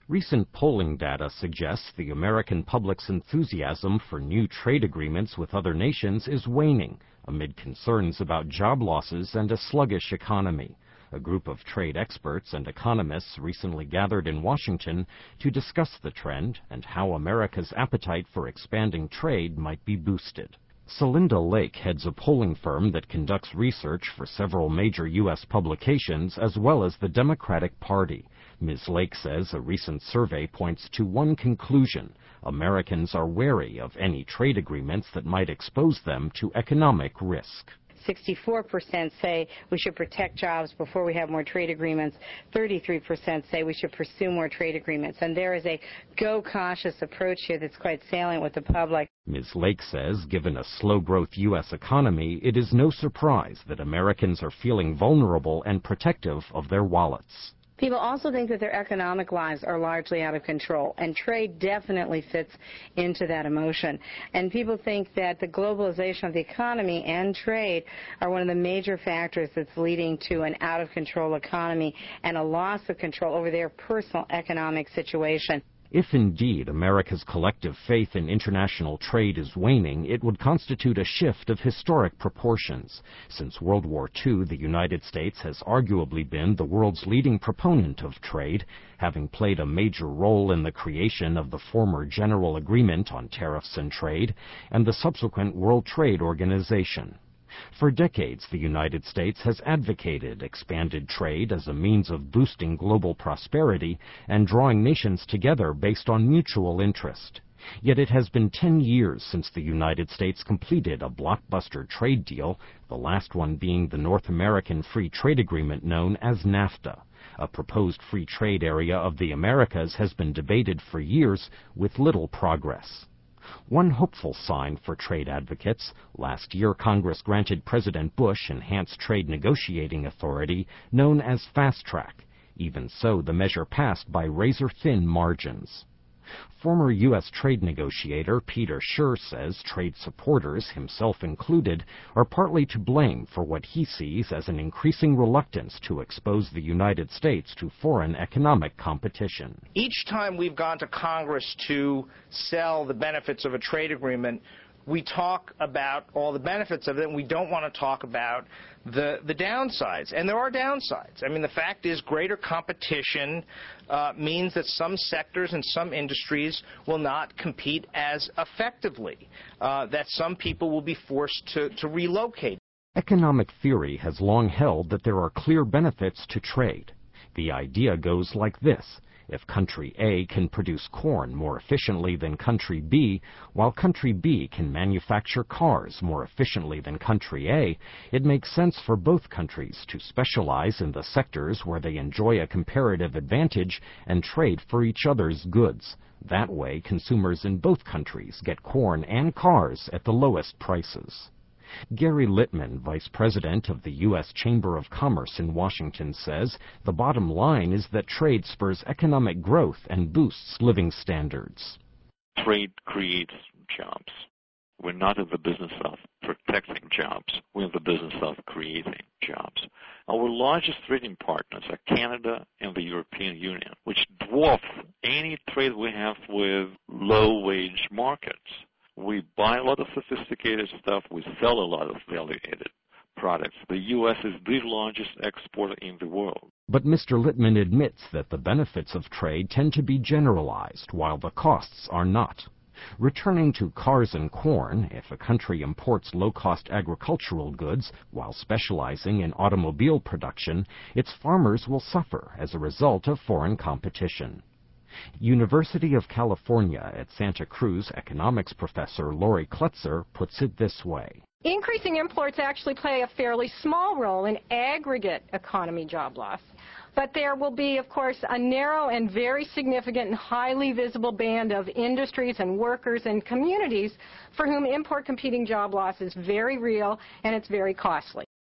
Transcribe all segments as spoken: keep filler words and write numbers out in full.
Recent polling data suggests the American public's enthusiasm for new trade agreements with other nations is waning amid concerns about job losses and a sluggish economy. A group of trade experts and economists recently gathered in Washington to discuss the trend and how America's appetite for expanding trade might be boosted. Celinda Lake heads a polling firm that conducts research for several major U S publications as well as the Democratic Party. Miz Lake says a recent survey points to one conclusion: Americans are wary of any trade agreements that might expose them to economic risk. sixty-four percent say we should protect jobs before we have more trade agreements. thirty-three percent say we should pursue more trade agreements. And there is a go cautious approach here that's quite salient with the public. Miz Lake says given a slow-growth U S economy, it is no surprise that Americans are feeling vulnerable and protective of their wallets. People also think that their economic lives are largely out of control, and trade definitely fits into that emotion. And people think that the globalization of the economy and trade are one of the major factors that's leading to an out-of-control economy and a loss of control over their personal economic situation. If indeed America's collective faith in international trade is waning, it would constitute a shift of historic proportions. Since World War Two, the United States has arguably been the world's leading proponent of trade, having played a major role in the creation of the former General Agreement on Tariffs and Trade and the subsequent World Trade Organization. For decades, the United States has advocated expanded trade as a means of boosting global prosperity and drawing nations together based on mutual interest. Yet it has been ten years since the United States completed a blockbuster trade deal, the last one being the North American Free Trade Agreement known as NAFTA. A proposed free trade area of the Americas has been debated for years with little progress. One hopeful sign for trade advocates: last year Congress granted President Bush enhanced trade negotiating authority known as Fast Track. Even so, the measure passed by razor-thin margins. Former U S trade negotiator Peter Scher says trade supporters, himself included, are partly to blame for what he sees as an increasing reluctance to expose the United States to foreign economic competition. Each time we've gone to Congress to sell the benefits of a trade agreement, we talk about all the benefits of it, and we don't want to talk about the, the downsides. And there are downsides. I mean, the fact is greater competition uh, means that some sectors and some industries will not compete as effectively, uh, that some people will be forced to, to relocate. Economic theory has long held that there are clear benefits to trade. The idea goes like this: if country A can produce corn more efficiently than country B, while country B can manufacture cars more efficiently than country A, it makes sense for both countries to specialize in the sectors where they enjoy a comparative advantage and trade for each other's goods. That way, consumers in both countries get corn and cars at the lowest prices. Gary Littman, vice president of the U S Chamber of Commerce in Washington, says the bottom line is that trade spurs economic growth and boosts living standards. Trade creates jobs. We're not in the business of protecting jobs. We're in the business of creating jobs. Our largest trading partners are Canada and the European Union, which dwarf any trade we have with low-wage markets. We buy a lot of sophisticated stuff. We sell a lot of value-added products. The U S is the largest exporter in the world. But Mister Littman admits that the benefits of trade tend to be generalized, while the costs are not. Returning to cars and corn, if a country imports low-cost agricultural goods while specializing in automobile production, its farmers will suffer as a result of foreign competition. University of California at Santa Cruz economics professor Lori Klutzer puts it this way. Increasing imports actually play a fairly small role in aggregate economy job loss. But there will be, of course, a narrow and very significant and highly visible band of industries and workers and communities for whom import competing job loss is very real and it's very costly.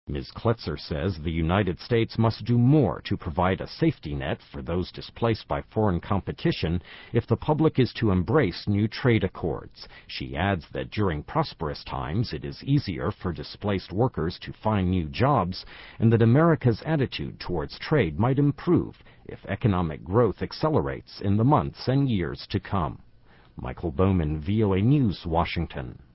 Miz Kletzer says the United States must do more to provide a safety net for those displaced by foreign competition if the public is to embrace new trade accords. She adds that during prosperous times it is easier for displaced workers to find new jobs, and that America's attitude towards trade might improve if economic growth accelerates in the months and years to come. Michael Bowman, V O A News, Washington.